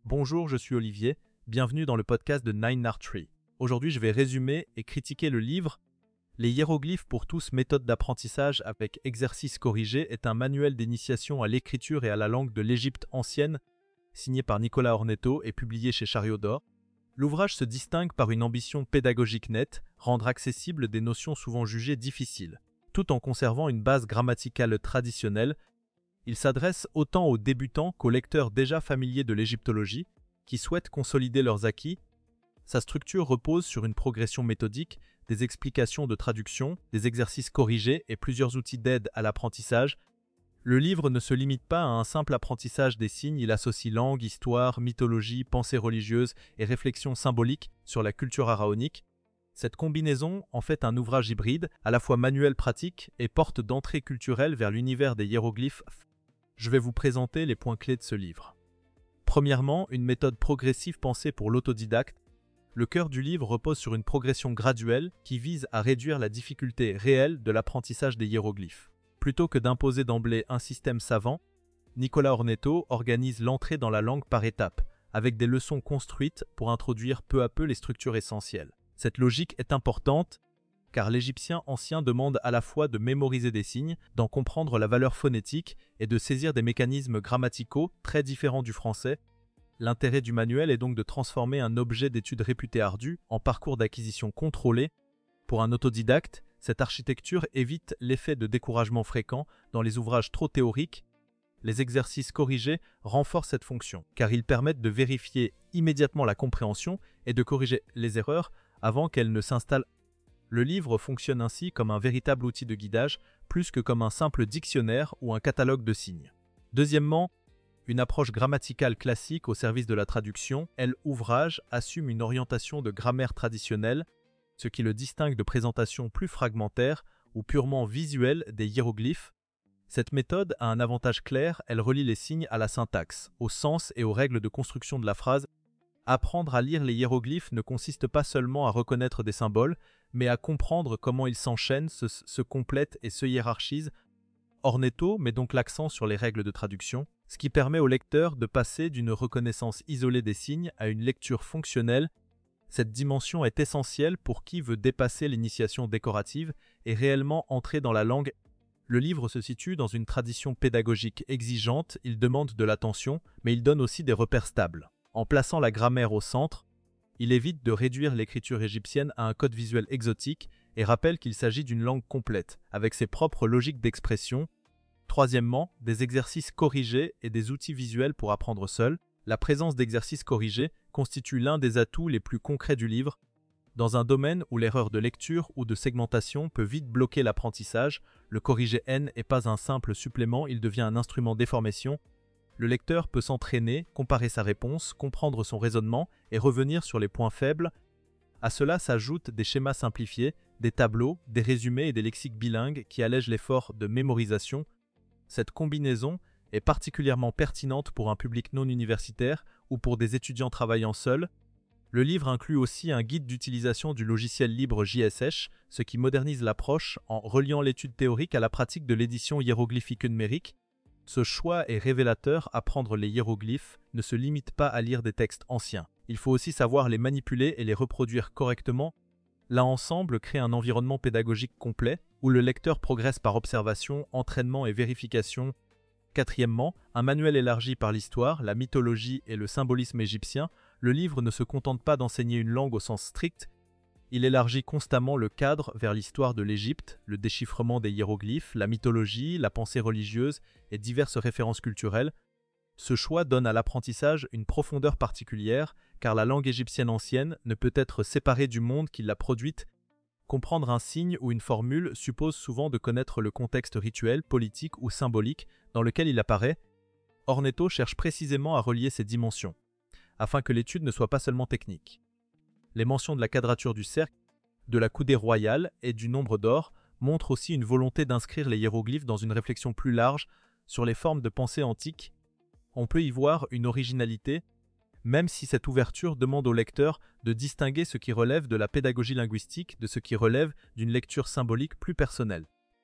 Bonjour, je suis Olivier, bienvenue dans le podcast de Nine Art Tree. Aujourd'hui, je vais résumer et critiquer le livre Les hiéroglyphes pour tous, méthode d'apprentissage avec exercices corrigés est un manuel d'initiation à l'écriture et à la langue de l'Égypte ancienne, signé par Nicolas Ornetto et publié chez Chariot d'Or. L'ouvrage se distingue par une ambition pédagogique nette, rendre accessibles des notions souvent jugées difficiles. Tout en conservant une base grammaticale traditionnelle, il s'adresse autant aux débutants qu'aux lecteurs déjà familiers de l'égyptologie, qui souhaitent consolider leurs acquis. Sa structure repose sur une progression méthodique, des explications de traduction, des exercices corrigés et plusieurs outils d'aide à l'apprentissage. Le livre ne se limite pas à un simple apprentissage des signes, il associe langue, histoire, mythologie, pensée religieuse et réflexion symbolique sur la culture pharaonique. Cette combinaison en fait un ouvrage hybride, à la fois manuel pratique et porte d'entrée culturelle vers l'univers des hiéroglyphes. Je vais vous présenter les points clés de ce livre. Premièrement, une méthode progressive pensée pour l'autodidacte. Le cœur du livre repose sur une progression graduelle qui vise à réduire la difficulté réelle de l'apprentissage des hiéroglyphes. Plutôt que d'imposer d'emblée un système savant, Nicolas Ornetto organise l'entrée dans la langue par étapes, avec des leçons construites pour introduire peu à peu les structures essentielles. Cette logique est importante car l'égyptien ancien demande à la fois de mémoriser des signes, d'en comprendre la valeur phonétique et de saisir des mécanismes grammaticaux très différents du français. L'intérêt du manuel est donc de transformer un objet d'étude réputé ardu en parcours d'acquisition contrôlé. Pour un autodidacte, cette architecture évite l'effet de découragement fréquent dans les ouvrages trop théoriques. Les exercices corrigés renforcent cette fonction, car ils permettent de vérifier immédiatement la compréhension et de corriger les erreurs avant qu'elles ne s'installent. Le livre fonctionne ainsi comme un véritable outil de guidage, plus que comme un simple dictionnaire ou un catalogue de signes. Deuxièmement, une approche grammaticale classique au service de la traduction, l'ouvrage assume une orientation de grammaire traditionnelle, ce qui le distingue de présentations plus fragmentaires ou purement visuelles des hiéroglyphes. Cette méthode a un avantage clair, elle relie les signes à la syntaxe, au sens et aux règles de construction de la phrase. Apprendre à lire les hiéroglyphes ne consiste pas seulement à reconnaître des symboles, mais à comprendre comment ils s'enchaînent, se complètent et se hiérarchisent. Ornetto met donc l'accent sur les règles de traduction, ce qui permet au lecteur de passer d'une reconnaissance isolée des signes à une lecture fonctionnelle. Cette dimension est essentielle pour qui veut dépasser l'initiation décorative et réellement entrer dans la langue. Le livre se situe dans une tradition pédagogique exigeante, il demande de l'attention, mais il donne aussi des repères stables. En plaçant la grammaire au centre, il évite de réduire l'écriture égyptienne à un code visuel exotique et rappelle qu'il s'agit d'une langue complète, avec ses propres logiques d'expression. Troisièmement, des exercices corrigés et des outils visuels pour apprendre seul. La présence d'exercices corrigés constitue l'un des atouts les plus concrets du livre. Dans un domaine où l'erreur de lecture ou de segmentation peut vite bloquer l'apprentissage, le corrigé N n'est pas un simple supplément, il devient un instrument d'information. Le lecteur peut s'entraîner, comparer sa réponse, comprendre son raisonnement et revenir sur les points faibles. À cela s'ajoutent des schémas simplifiés, des tableaux, des résumés et des lexiques bilingues qui allègent l'effort de mémorisation. Cette combinaison est particulièrement pertinente pour un public non universitaire ou pour des étudiants travaillant seuls. Le livre inclut aussi un guide d'utilisation du logiciel libre JSH, ce qui modernise l'approche en reliant l'étude théorique à la pratique de l'édition hiéroglyphique numérique. Ce choix est révélateur, apprendre les hiéroglyphes ne se limite pas à lire des textes anciens. Il faut aussi savoir les manipuler et les reproduire correctement. Là ensemble crée un environnement pédagogique complet, où le lecteur progresse par observation, entraînement et vérification. Quatrièmement, un manuel élargi par l'histoire, la mythologie et le symbolisme égyptien, le livre ne se contente pas d'enseigner une langue au sens strict, il élargit constamment le cadre vers l'histoire de l'Égypte, le déchiffrement des hiéroglyphes, la mythologie, la pensée religieuse et diverses références culturelles. Ce choix donne à l'apprentissage une profondeur particulière, car la langue égyptienne ancienne ne peut être séparée du monde qui l'a produite. Comprendre un signe ou une formule suppose souvent de connaître le contexte rituel, politique ou symbolique dans lequel il apparaît. Ornetto cherche précisément à relier ces dimensions, afin que l'étude ne soit pas seulement technique. Les mentions de la quadrature du cercle, de la coudée royale et du nombre d'or montrent aussi une volonté d'inscrire les hiéroglyphes dans une réflexion plus large sur les formes de pensée antique. On peut y voir une originalité, même si cette ouverture demande au lecteur de distinguer ce qui relève de la pédagogie linguistique de ce qui relève d'une lecture symbolique plus personnelle.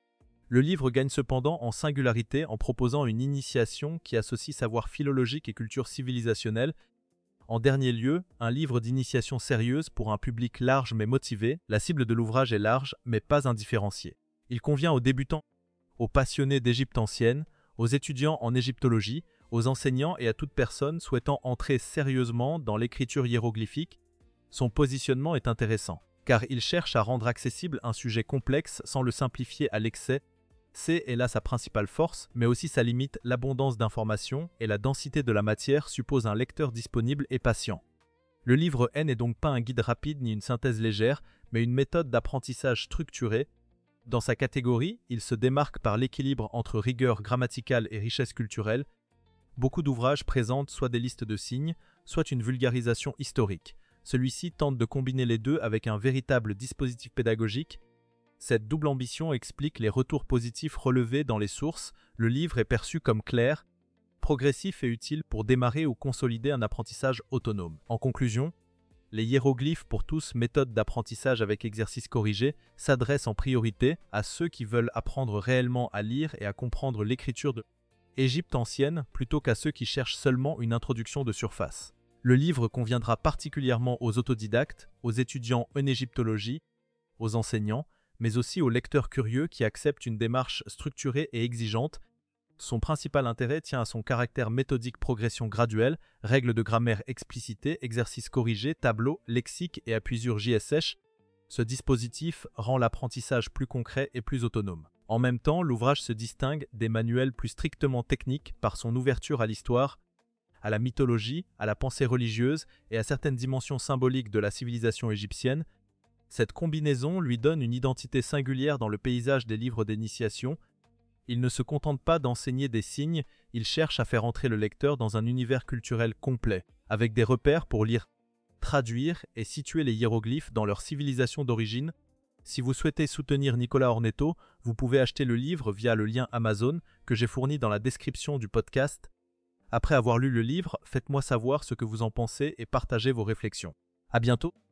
Le livre gagne cependant en singularité en proposant une initiation qui associe savoir philologique et culture civilisationnelle. En dernier lieu, un livre d'initiation sérieuse pour un public large mais motivé. La cible de l'ouvrage est large mais pas indifférenciée. Il convient aux débutants, aux passionnés d'Égypte ancienne, aux étudiants en égyptologie, aux enseignants et à toute personne souhaitant entrer sérieusement dans l'écriture hiéroglyphique. Son positionnement est intéressant, car il cherche à rendre accessible un sujet complexe sans le simplifier à l'excès. C'est là sa principale force, mais aussi sa limite, l'abondance d'informations et la densité de la matière suppose un lecteur disponible et patient. Le livre N n'est donc pas un guide rapide ni une synthèse légère, mais une méthode d'apprentissage structurée. Dans sa catégorie, il se démarque par l'équilibre entre rigueur grammaticale et richesse culturelle. Beaucoup d'ouvrages présentent soit des listes de signes, soit une vulgarisation historique. Celui-ci tente de combiner les deux avec un véritable dispositif pédagogique. Cette double ambition explique les retours positifs relevés dans les sources. Le livre est perçu comme clair, progressif et utile pour démarrer ou consolider un apprentissage autonome. En conclusion, les hiéroglyphes pour tous, méthode d'apprentissage avec exercices corrigés, s'adressent en priorité à ceux qui veulent apprendre réellement à lire et à comprendre l'écriture de Égypte ancienne plutôt qu'à ceux qui cherchent seulement une introduction de surface. Le livre conviendra particulièrement aux autodidactes, aux étudiants en égyptologie, aux enseignants, mais aussi aux lecteurs curieux qui acceptent une démarche structurée et exigeante. Son principal intérêt tient à son caractère méthodique, progression graduelle, règles de grammaire explicitées, exercices corrigés, tableaux, lexique et appuisure JSH. Ce dispositif rend l'apprentissage plus concret et plus autonome. En même temps, l'ouvrage se distingue des manuels plus strictement techniques par son ouverture à l'histoire, à la mythologie, à la pensée religieuse et à certaines dimensions symboliques de la civilisation égyptienne. Cette combinaison lui donne une identité singulière dans le paysage des livres d'initiation. Il ne se contente pas d'enseigner des signes, il cherche à faire entrer le lecteur dans un univers culturel complet, avec des repères pour lire, traduire et situer les hiéroglyphes dans leur civilisation d'origine. Si vous souhaitez soutenir Nicolas Ornetto, vous pouvez acheter le livre via le lien Amazon que j'ai fourni dans la description du podcast. Après avoir lu le livre, faites-moi savoir ce que vous en pensez et partagez vos réflexions. À bientôt!